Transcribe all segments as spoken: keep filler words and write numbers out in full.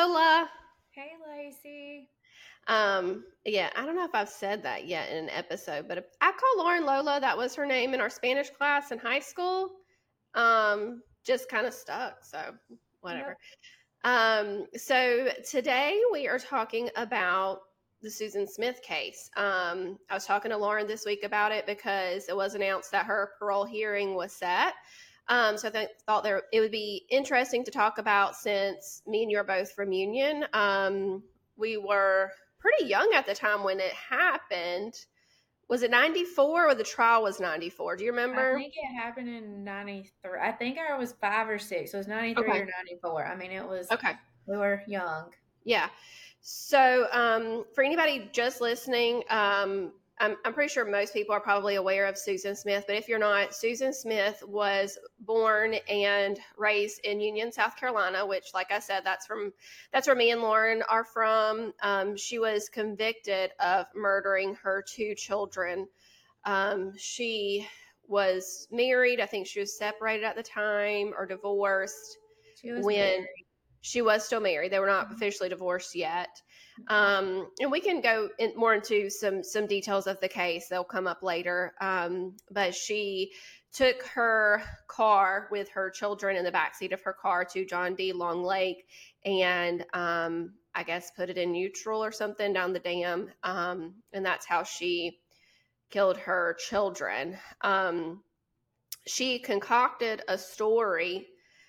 Lola. Hey, Lacey. Um, yeah, I don't know if I've said that yet in an episode, but if, I call Lauren Lola. That was her name in our Spanish class in high school. Um, just kind of stuck, so whatever. Yep. Um, so today we are talking about the Susan Smith case. Um, I was talking to Lauren this week about it because it was announced that her parole hearing was set. Um, so I th- thought there it would be interesting to talk about since me and you are both from Union. Um, we were pretty young at the time when it happened. Was it ninety-four or the trial was ninety-four? Do you I remember? think it happened in ninety-three. I think I was five or six. So it was ninety-three Okay. or ninety-four. I mean, it was, Okay. we were young. Yeah. So, um, for anybody just listening, um, I'm, I'm pretty sure most people are probably aware of Susan Smith, but if you're not, Susan Smith was born and raised in Union, South Carolina, which, like I said, that's from that's where me and Lauren are from. Um, she was convicted of murdering her two children. Um, she was married. I think she was separated at the time or divorced She was when married. she was still married. They were not officially divorced yet. Um, and we can go in, more into some some details of the case. They'll come up later. Um, but she took her car with her children in the backseat of her car to John D. Long Lake, and um, I guess put it in neutral or something down the dam. Um, and that's how she killed her children. Um, she concocted a story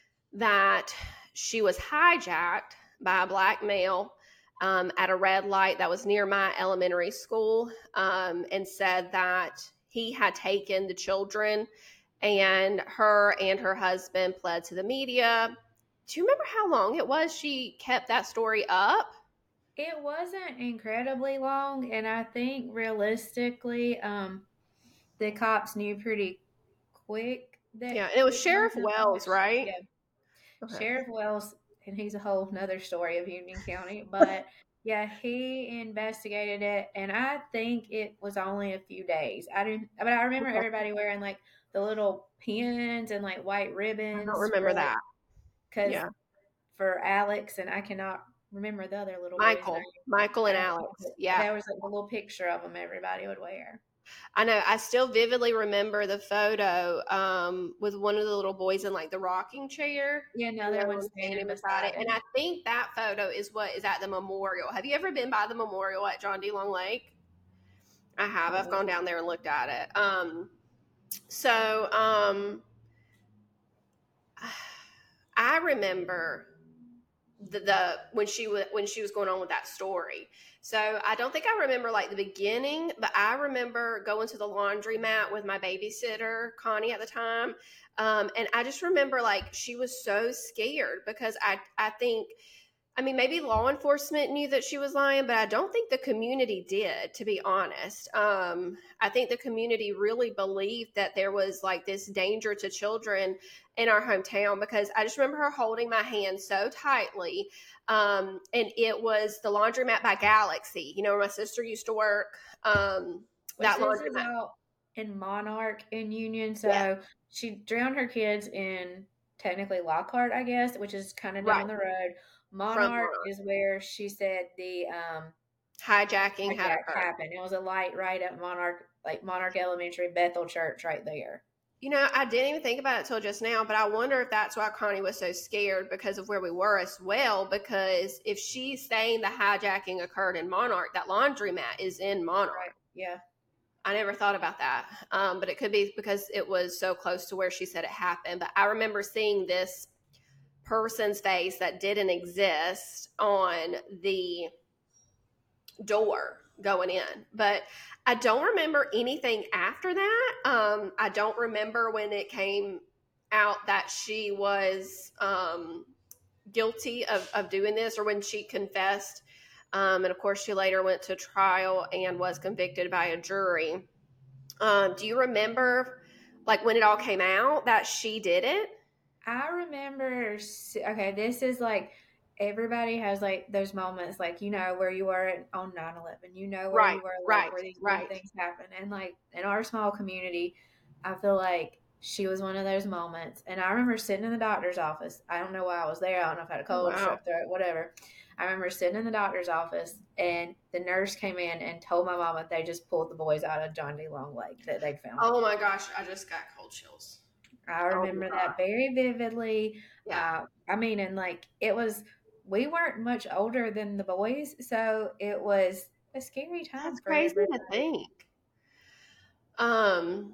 that she was hijacked by a black male um, at a red light that was near my elementary school, um, and said that he had taken the children, and her and her husband pled to the media. Do you remember how long it was she kept that story up? It wasn't incredibly long. And I think realistically, um, the cops knew pretty quick that Yeah, and it was it Sheriff wasn't Wells, much. right? Yeah. Okay. Sheriff Wells, and he's a whole nother story of Union County, but yeah, he investigated it, and I think it was only a few days. I didn't, but I remember Okay. everybody wearing like the little pins and like white I don't ribbons for remember like, that. because Yeah. for Alex, and I cannot remember the other little boy's name. Michael. Michael and Alex, Alex. but Yeah. there was like a little picture of them everybody would wear. I know. I still vividly remember the photo um, with one of the little boys in like the rocking chair, Yeah, no, and the other other one one standing standing beside beside it. And I him. think that photo is what is at the memorial. Have you ever been by the memorial at John D. Long Lake? I have. I've gone down there and looked at it. Um, so um, I remember the, the when she was when she was going on with that story. So I don't think I remember like the beginning, but I remember going to the laundromat with my babysitter Connie at the time, um, and I just remember like she was so scared because I I think I mean, maybe law enforcement knew that she was lying, but I don't think the community did, to be honest. Um, I think the community really believed that there was like this danger to children in our hometown because I just remember her holding my hand so tightly. Um, and it was the laundromat by Galaxy, you know, where my sister used to work. Um, Which that this is laundromat. out in Monarch in Union. Yeah, So she drowned her kids in technically Lockhart, I guess, which is kind of right. down the road. From Monarch Monarch. is where she said the um Hijacking had hijack occurred. happened. It was a light right at Monarch, like Monarch Elementary, Bethel Church, right there. You know, I didn't even think about it till just now, but I wonder if that's why Connie was so scared because of where we were as well. Because if she's saying the hijacking occurred in Monarch, that laundromat is in Right. Monarch. Yeah. I never thought about that, um, but it could be because it was so close to where she said it happened. But I remember seeing this person's face that didn't exist on the door going in. But I don't remember anything after that. Um, I don't remember when it came out that she was um, guilty of, of doing this or when she confessed. Um, and of course, she later went to trial and was convicted by a jury. Um, do you remember, like, when it all came out that she did it? I remember, okay, this is like everybody has like those moments, like, you know, where you were at, on nine eleven, you know, where Right, you were, like, right, where these big right. things happen. And like in our small community, I feel like she was one of those moments. And I remember sitting in the doctor's office. I don't know why I was there. I don't know if I had a Oh, cold, wow. strep throat, whatever. I remember sitting in the doctor's office, and the nurse came in and told my mom that they just pulled the boys out of John D. Long Lake, that they'd found them. Oh my gosh, I just got cold chills. I Oh my remember that god. very vividly. Yeah. Uh, I mean, and like it was, we weren't much older than the boys, so it was a scary time That's for crazy everybody. to think. Um,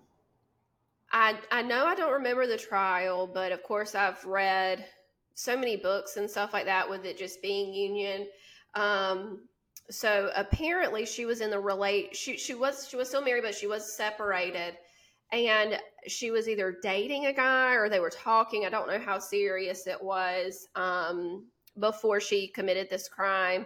I I know I don't remember the trial, but of course I've read so many books and stuff like that with it just being union. Um, so apparently she was in the relate she she was she was still married, but she was separated, and she was either dating a guy or they were talking. I don't know how serious it was um, before she committed this crime,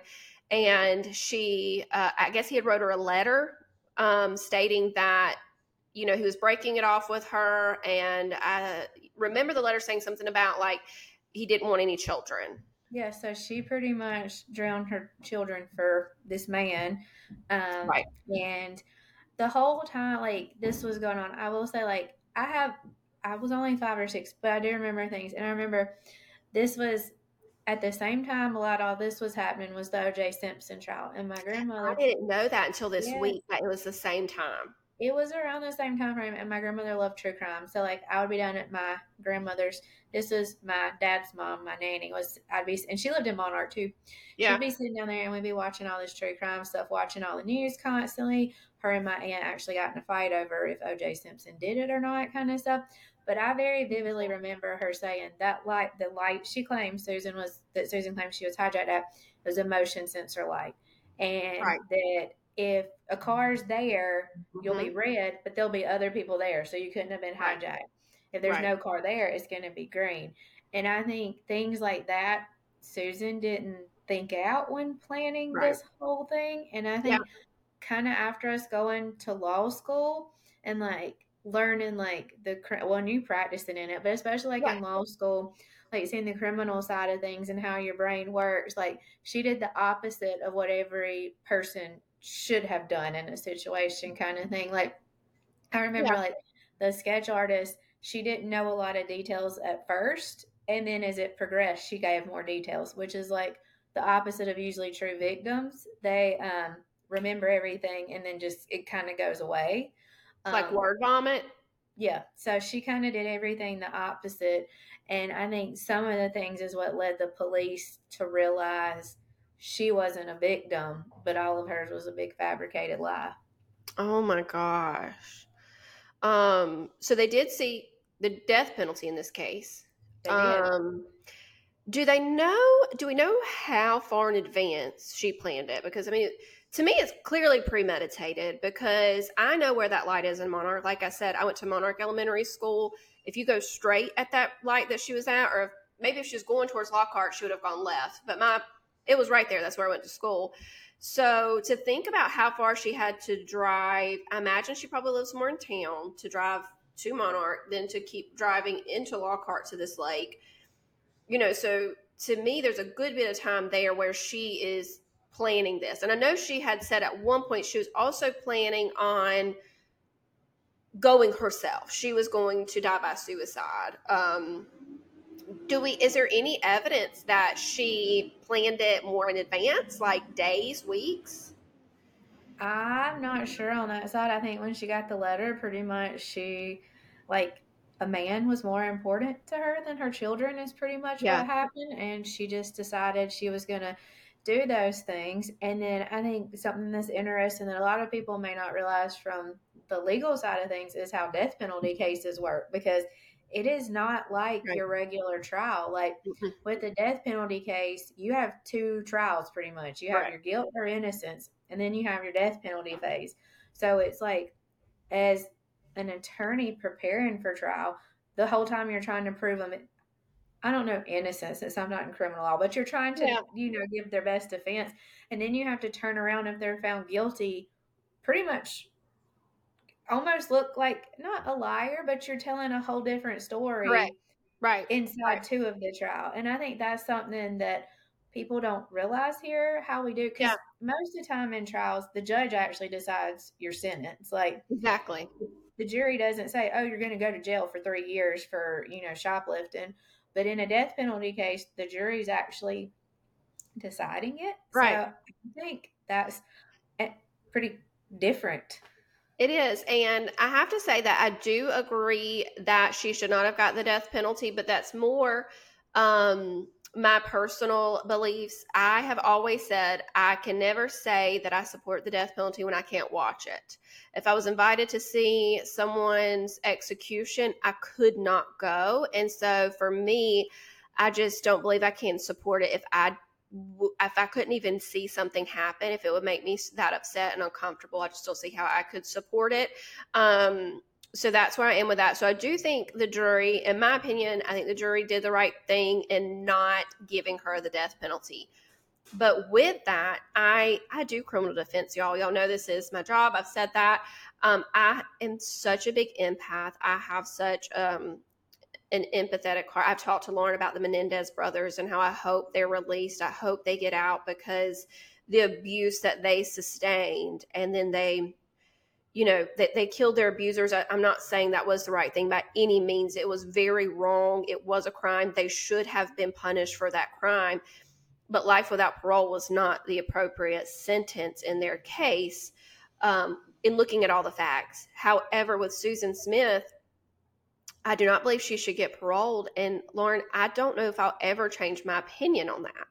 and she uh, I guess he had wrote her a letter um, stating that you know, he was breaking it off with her. And I remember the letter saying something about like he didn't want any children. Yeah, so she pretty much drowned her children for this man. Um, Right. and the whole time, like, this was going on, I will say, like, I have, I was only five or six, but I do remember things. And I remember this was at the same time a lot of all this was happening was the O J Simpson trial. And my I grandmother, didn't know that until this yes, week that it was the same time. it was around the same time frame, and my grandmother loved true crime. So like I would be down at my grandmother's. This was my dad's mom, my nanny was. I'd be, and she lived in Monarch too. She'd Yeah. be sitting down there, and we'd be watching all this true crime stuff, watching all the news constantly. Her and my aunt actually got in a fight over if O J Simpson did it or not, kind of stuff. But I very vividly remember her saying that light, the light she claimed Susan was that Susan claimed she was hijacked at was a motion sensor light, and Right. that if a car's there, you'll be Mm-hmm. red, but there'll be other people there, so you couldn't have been Right. hijacked. If there's Right. no car there, it's going to be green. And I think things like that, Susan didn't think out when planning Right. this whole thing. And I Yeah. think kind of after us going to law school and like learning like the well, you practicing in it, but especially like Yeah. in law school, like seeing the criminal side of things and how your brain works. Like she did the opposite of what every person should have done in a situation, kind of thing. Like I remember Yeah. like the sketch artist, she didn't know a lot of details at first, and then as it progressed, she gave more details, which is like the opposite of usually true victims. They um, remember everything, and then just it kind of goes away. Like Um, word vomit. yeah, so she kind of did everything the opposite, and I think some of the things is what led the police to realize she wasn't a victim, but all of hers was a big fabricated lie. Oh my gosh. Um, so they did see the death penalty in this case. They did. Um, do they know, do we know how far in advance she planned it? Because, I mean, to me, it's clearly premeditated because I know where that light is in Monarch. Like I said, I went to Monarch Elementary School. If you go straight at that light that she was at, or if, maybe if she was going towards Lockhart, she would have gone left. But my, it was right there. That's where I went to school. So to think about how far she had to drive, I imagine she probably lives more in town to drive to Monarch than to keep driving into Lockhart to this lake. You know, so to me, there's a good bit of time there where she is planning this. And I know she had said at one point she was also planning on going herself. She was going to die by suicide. Um, do we, is there any evidence that she planned it more in advance, like days, weeks? I'm not sure on that side. I think when she got the letter, pretty much she, like, a man was more important to her than her children, is pretty much Yeah. what happened. And she just decided she was going to do those things. And then I think something that's interesting that a lot of people may not realize from the legal side of things is how death penalty cases work, because it is not like Right. your regular trial. Like, Mhm. with the death penalty case, you have two trials pretty much. You have Right. your guilt or innocence, and then you have your death penalty phase. So it's like, as an attorney preparing for trial, the whole time you're trying to prove them, I don't know innocence since I'm not in criminal law, but you're trying to, Yeah. you know, give their best defense. And then you have to turn around if they're found guilty, pretty much almost look like not a liar, but you're telling a whole different Correct. story Right. inside Right. too of the trial. And I think that's something that people don't realize here how we do, Yeah. because most of the time in trials, the judge actually decides your sentence. Like Exactly. the jury doesn't say, oh, you're going to go to jail for three years for, you know, shoplifting. But in a death penalty case, the jury's actually deciding it. So Right. I think that's pretty different. It is. And I have to say that I do agree that she should not have got the death penalty, but that's more um, my personal beliefs. I have always said I can never say that I support the death penalty when I can't watch it. If I was invited to see someone's execution, I could not go. And so for me, I just don't believe I can support it if I if I couldn't even see something happen, if it would make me that upset and uncomfortable, I just don't see how I could support it. Um, so that's where I am with that. So I do think the jury, in my opinion, I think the jury did the right thing in not giving her the death penalty. But with that, I I do criminal defense, y'all. Y'all know this is my job. I've said that. Um, I am such a big empath. I have such um, an empathetic heart. I've talked to Lauren about the Menendez brothers and how I hope they're released. I hope they get out because the abuse that they sustained, and then they, you know, that they, they killed their abusers. I, I'm not saying that was the right thing by any means. It was very wrong. It was a crime. They should have been punished for that crime. But life without parole was not the appropriate sentence in their case, um, in looking at all the facts. However, with Susan Smith, I do not believe she should get paroled. And Lauren, I don't know if I'll ever change my opinion on that.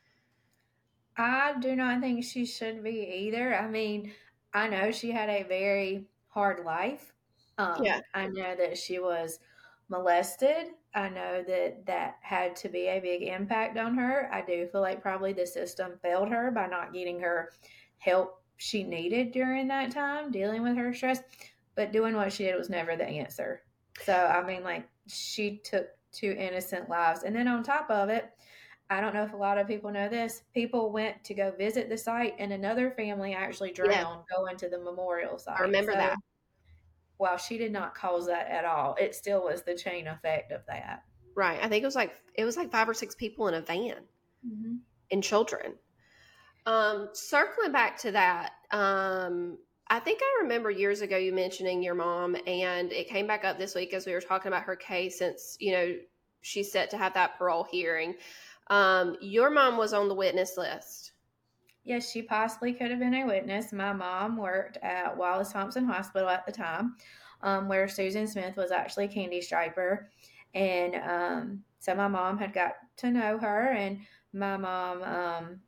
I do not think she should be either. I mean, I know she had a very hard life. Um, Yeah. I know that she was molested. I know that that had to be a big impact on her. I do feel like probably the system failed her by not getting her help she needed during that time dealing with her stress. But doing what she did was never the answer. So, I mean, like, she took two innocent lives. And then on top of it, I don't know if a lot of people know this, people went to go visit the site, and another family actually drowned Yeah. going to the memorial site. I remember so, that. While she did not cause that at all, it still was the chain effect of that. Right. I think it was like it was like five or six people in a van, mm-hmm. and children. Um, circling back to that, um, I think I remember years ago you mentioning your mom, and it came back up this week as we were talking about her case, since, you know, she's set to have that parole hearing. Um, your mom was on the witness list. Yes, she possibly could have been a witness. My mom worked at Wallace Thompson Hospital at the time, um, where Susan Smith was actually a candy striper. And um, so my mom had got to know her, and my mom um,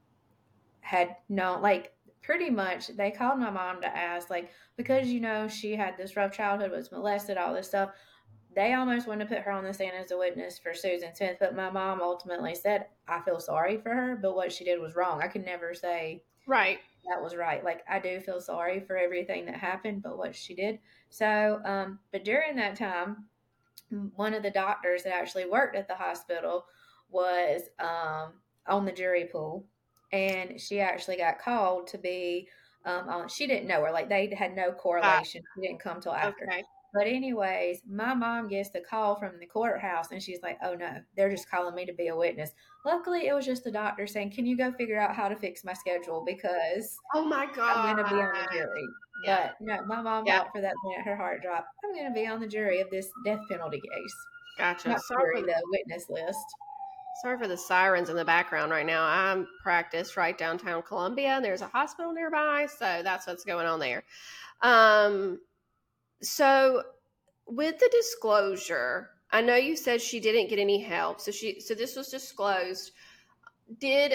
had known, like, pretty much they called my mom to ask, like, because, you know, she had this rough childhood, was molested, all this stuff. They almost wanted to put her on the stand as a witness for Susan Smith, but my mom ultimately said, I feel sorry for her, but what she did was wrong. I could never say right. that was right. Like, I do feel sorry for everything that happened, but what she did. So, um, but during that time, one of the doctors that actually worked at the hospital was um, on the jury pool, and she actually got called to be um, on. She didn't know her. Like, they had no correlation. Uh, she didn't come till after. Okay. But anyways, my mom gets the call from the courthouse, and she's like, oh, no, they're just calling me to be a witness. Luckily, it was just the doctor saying, can you go figure out how to fix my schedule, because oh my God, I'm going to be on the jury. Yeah. But no, my mom yeah. thought for that minute her heart dropped. I'm going to be on the jury of this death penalty case. Gotcha. Not Sorry jury, the witness list. Sorry for the sirens in the background right now. I'm practiced right downtown Columbia, and there's a hospital nearby, so that's what's going on there. Um, so with the disclosure, I know you said she didn't get any help. So she, so this was disclosed. Did,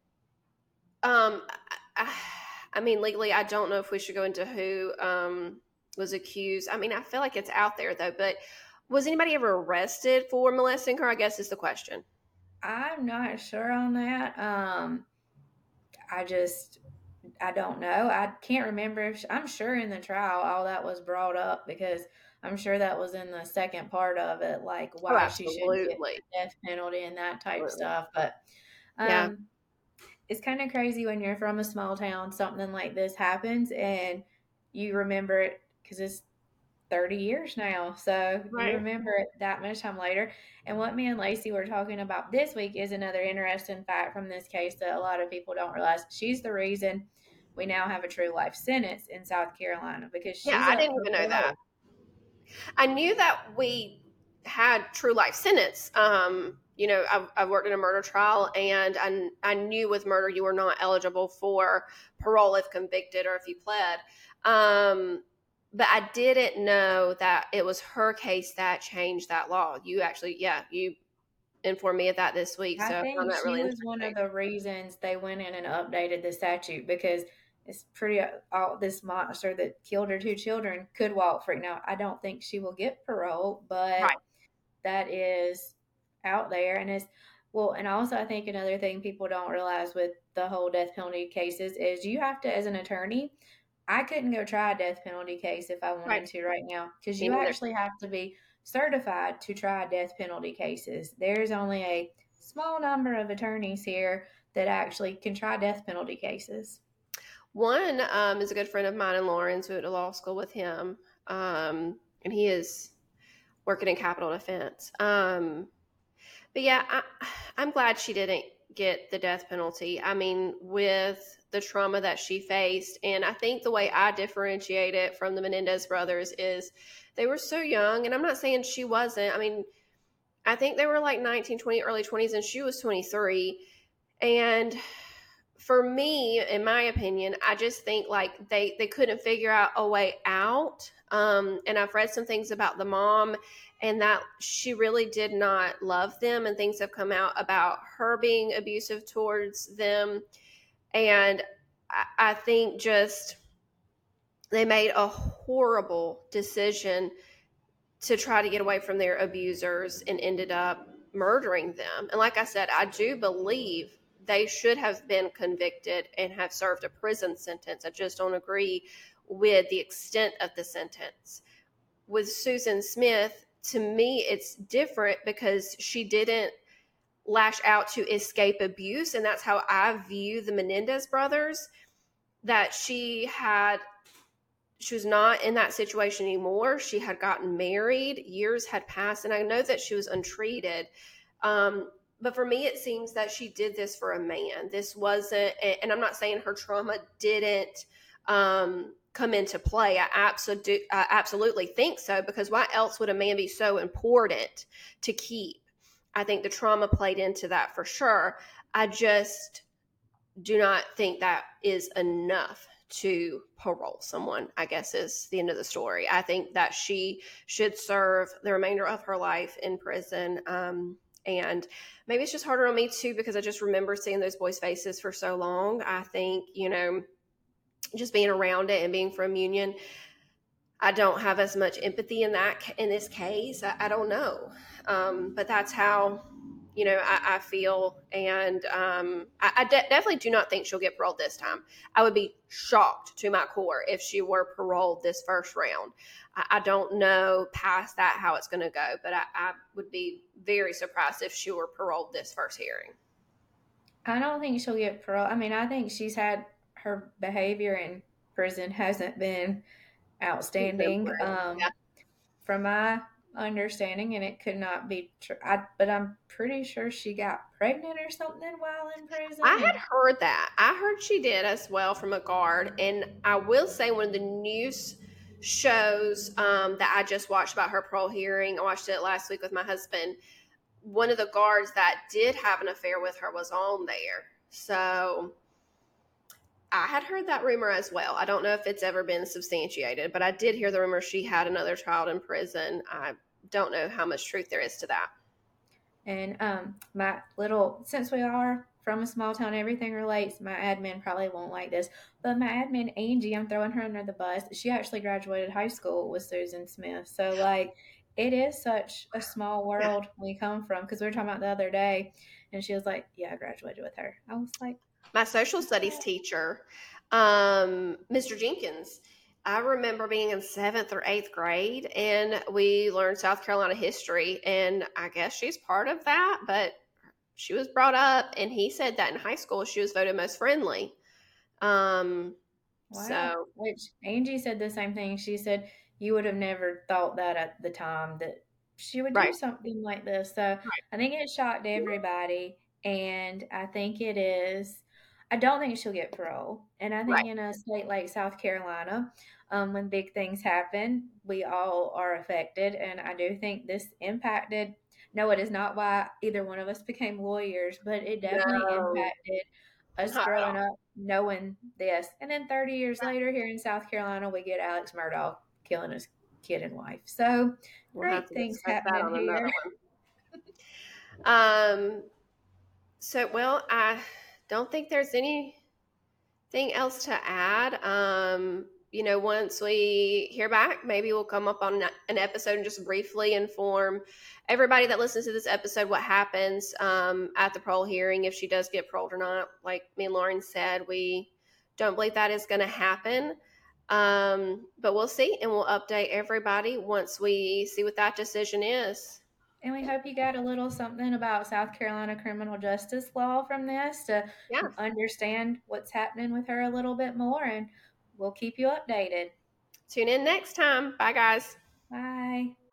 um, I, I mean, legally, I don't know if we should go into who um, was accused. I mean, I feel like it's out there though, but was anybody ever arrested for molesting her? I guess is the question. I'm not sure on that. Um, I just, I don't know. I can't remember if she, I'm sure in the trial all that was brought up, because I'm sure that was in the second part of it, like why oh, she should get the death penalty and that type absolutely. Stuff. But um, yeah. It's kind of crazy when you're from a small town, something like this happens, and you remember it because it's thirty years now. So right. You remember it that much time later. And what me and Lacey were talking about this week is another interesting fact from this case that a lot of people don't realize. She's the reason we now have a true life sentence in South Carolina, because she's yeah, I didn't even know that. I knew that we had true life sentence. Um, you know, I've, I've worked in a murder trial, and I, I knew with murder you were not eligible for parole if convicted or if you pled. Um, but I didn't know that it was her case that changed that law. You actually, yeah, you informed me of that this week, I so I found think that she really was one of interesting. the reasons they went in and updated the statute because it's pretty all this monster that killed her two children could walk free. Now, I don't think she will get parole, Right. but that is out there and it's well, and also I think another thing people don't realize with the whole death penalty cases is you have to, as an attorney, I couldn't go try a death penalty case if I Right. wanted to right now because Me you neither. actually have to be certified to try death penalty cases. There's only a small number of attorneys here that actually can try death penalty cases. One um, is a good friend of mine in Lawrence. We went to law school with him, um, and he is working in capital defense. Um, but yeah, I, I'm glad she didn't get the death penalty. I mean, with the trauma that she faced, and I think the way I differentiate it from the Menendez brothers is they were so young, and I'm not saying she wasn't. I mean, I think they were like nineteen, twenty, early twenties, and she was twenty-three. And for me, in my opinion, I just think like they they couldn't figure out a way out. Um, and I've read some things about the mom, and that she really did not love them, and things have come out about her being abusive towards them. And I, I think just they made a horrible decision to try to get away from their abusers and ended up murdering them. And like I said, I do believe they should have been convicted and have served a prison sentence. I just don't agree with the extent of the sentence. With Susan Smith, to me, it's different because she didn't lash out to escape abuse. And that's how I view the Menendez brothers, that she had she was not in that situation anymore. She had gotten married, years had passed, and I know that she was untreated. Um, but for me, it seems that she did this for a man. This wasn't, and I'm not saying her trauma didn't um, come into play. I absolutely, I absolutely think so, because why else would a man be so important to keep? I think the trauma played into that for sure. I just do not think that is enough to parole someone, I guess is the end of the story. I think that she should serve the remainder of her life in prison. Um, and maybe it's just harder on me too, because I just remember seeing those boys' faces for so long. I think, you know, just being around it and being from Union, I don't have as much empathy in that in this case. I, I don't know, um, but that's how you know I, I feel, and um, I, I de- definitely do not think she'll get paroled this time. I would be shocked to my core if she were paroled this first round. I, I don't know past that how it's going to go, but I, I would be very surprised if she were paroled this first hearing. I don't think she'll get parole. I mean, I think she's had her behavior in prison hasn't been outstanding. Yeah. Um, from my understanding, and it could not be true. I, but I'm pretty sure she got pregnant or something while in prison. I And had heard that. I heard she did as well from a guard. And I will say, one of the news shows um, that I just watched about her parole hearing, I watched it last week with my husband. One of the guards that did have an affair with her was on there. So I had heard that rumor as well. I don't know if it's ever been substantiated, but I did hear the rumor she had another child in prison. I don't know how much truth there is to that. and um, my little since we are from a small town, everything relates. My admin probably won't like this, but my admin Angie, I'm throwing her under the bus. She actually graduated high school with Susan Smith, so like it is such a small Yeah. world we come from. Because we were talking about the other day, and she was like, "Yeah, I graduated with her." I was like, My social studies teacher, um, Mister Jenkins, I remember being in seventh or eighth grade, and we learned South Carolina history, and I guess she's part of that, but she was brought up, and he said that in high school she was voted most friendly. Um, wow. so Which Angie said the same thing. She said you would have never thought that at the time that she would do right, something like this. So I think it shocked everybody. And I think it is. I don't think she'll get parole. And I think Right. in a state like South Carolina, um, when big things happen, we all are affected. And I do think this impacted. No, it is not why either one of us became lawyers, but it definitely No, impacted us not at growing all. up knowing this. And then thirty years later, here in South Carolina, we get Alex Murdaugh killing his kid and wife. So We'll have great to things discuss that happening on here. another one. Um, so, well, I don't think there's anything else to add. Um, you know, once we hear back, maybe we'll come up on an episode and just briefly inform everybody that listens to this episode what happens um, at the parole hearing, if she does get paroled or not. Like me and Lauren said, we don't believe that is going to happen. Um, but we'll see, and we'll update everybody once we see what that decision is. And we hope you got a little something about South Carolina criminal justice law from this to Yeah. understand what's happening with her a little bit more. And we'll keep you updated. Tune in next time. Bye, guys. Bye.